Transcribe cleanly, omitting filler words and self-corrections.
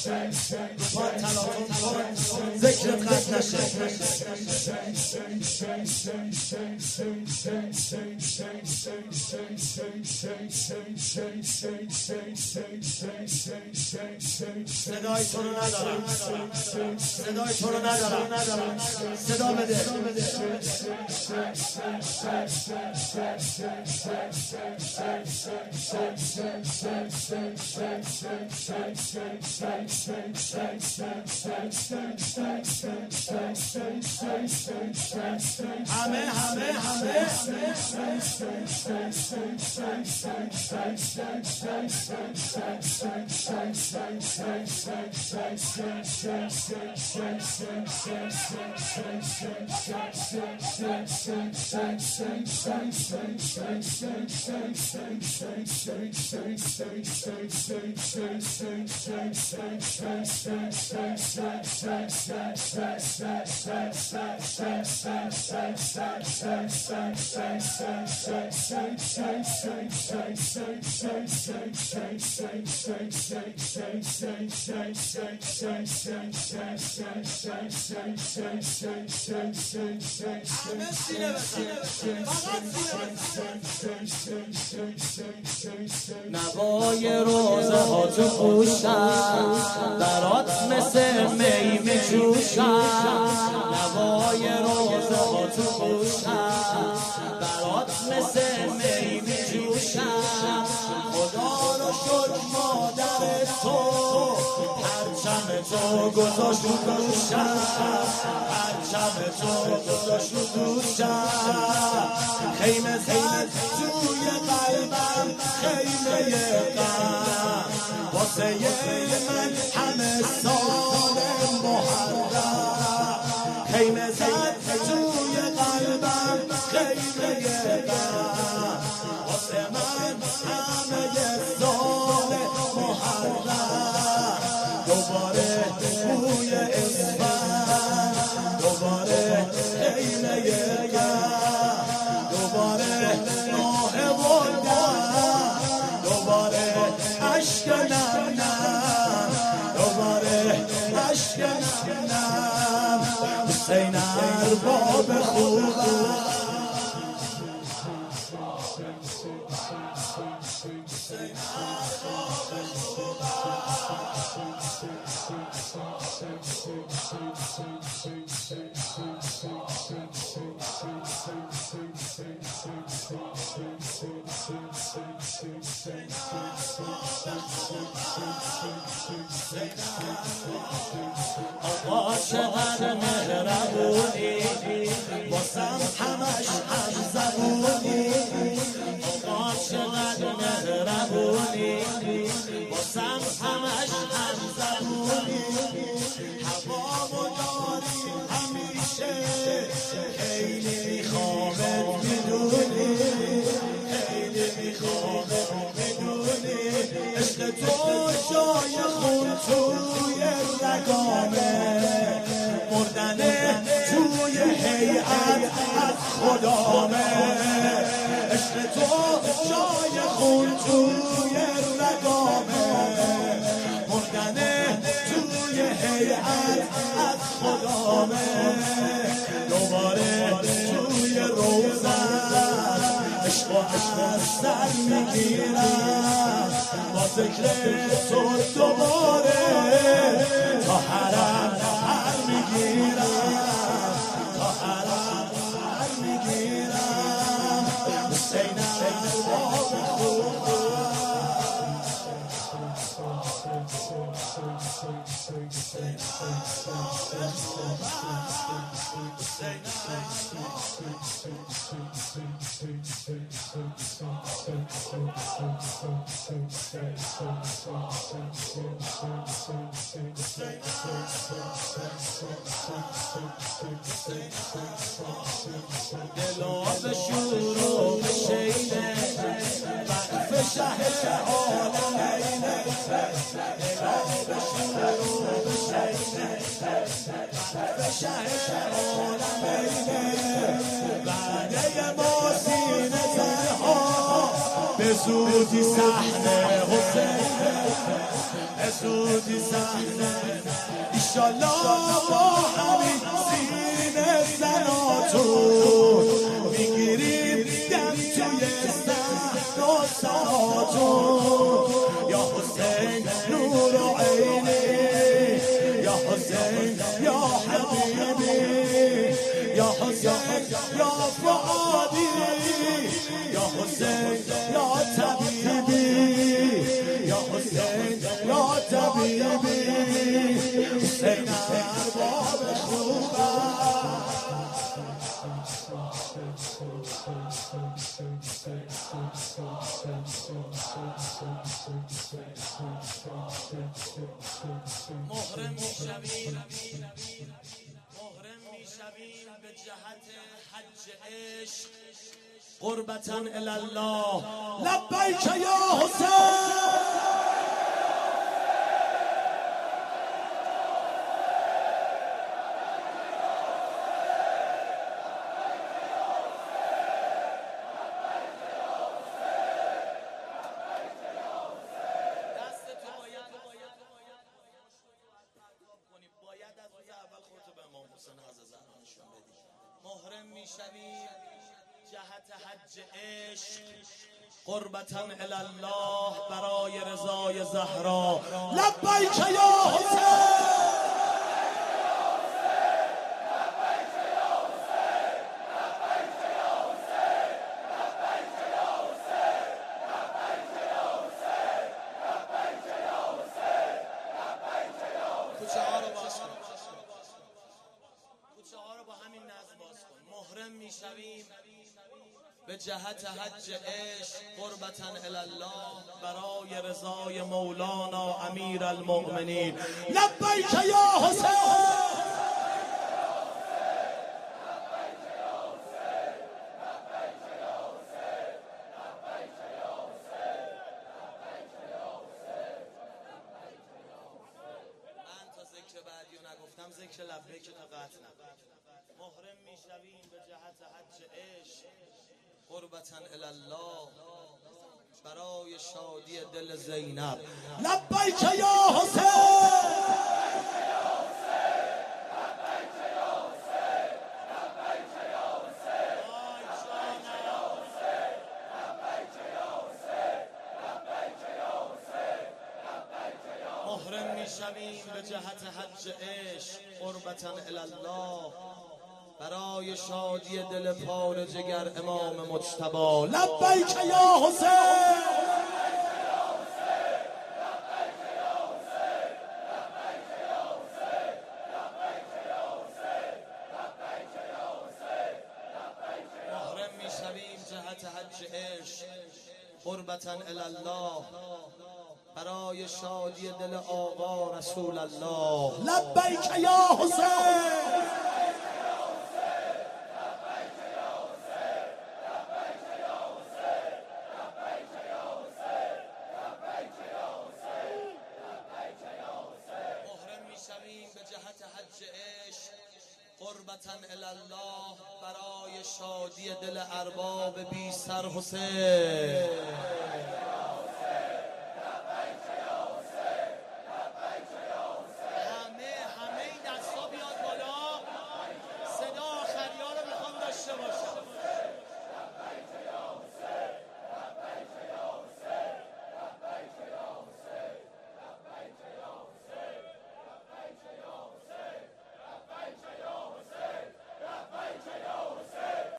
پا تلاطم کن ذکرت قطع نشه. صدای تو رو ندارم، صدای تو رو ندارم، صدا بده. همه نوای روزه ها تو گوشم برات مثل می میجوشم. نوای روزه ها تو گوشم برات مثل می میجوشم. خدا رو شکر مادر تو پرچم تو گذاشت رو دوشم، پرچم تو گذاشت رو دوشم. خیمه زد توی قلبم خیمه غم واسه من همه سال محرم. خیمه زد توی قلبم خیمه غم واسه من همه سال محرم. دوباره بوی اسفند، دوباره خیمه غم، دوباره آه بردم، دوباره عشق نم نم، دوباره عشق نم نم. حسین ارباب خوبم، آقا چقدر مهربونی واسم همش همزبونی. آقا چقدر مهربونی واسم همش همزبونی. هوامو داری همیشه خیلی میخوامت میدونی، خیلی میخوامت میدونی. عشق تو جای خون توی رگامه، مردن توی هیئت از خدامه. عشق تو جای خون توی رگامه، مردن توی هیئت از خدامه. دوباره توی روزن عشق و از سر میگیرم با ذکر تو دوباره تا حرم هر میگیرم، تا حرم هر میگیرم. حسین ارباب خوبم، دلا به شور و به شینه وقف شه عالمینه. دلا به شور و به شینه وقف شه عالمینه. بعده ما سینه تنها به زودی صحنه حسینه. زودی صحنه ایشالله با همین سینه زناتون میگیریم دم توی صحن و سهاتون یا حسین نور و عینی یا حسین یا حبیبی یا حسین یا فؤادی یا حسین یا طبیبی یا حسین یا طبیبی حسین ارباب خوبم محرم میشویم به جهت حج عشق قربتاً الله لبیک یا حسین محرم میشویم جهت حج عشق قربتاً الله برای رضای زهرا لبیک یا حسین محرم میشویم به جهت حج عشق قربتاً الله برای رضای مولانا امیر المؤمنین لبیک یا حسین نگفتم ذکر لبیک تا قطع محرم میشویم به جهت حج عشق قربتاً الله برای شادی دل زینب لبیک یا حسین محرم میشویم به جهت حج عشق قربتاً الله برای شادی دل پار جگر امام مجتبی لبیک یا حسین محرم میشویم جهت حج عشق قربتاً الله برای شادی دل آقا رسول الله لبیک یا حسین به جهت حج عشق قربتاً الله برای شادی دل ارباب بی سر حسین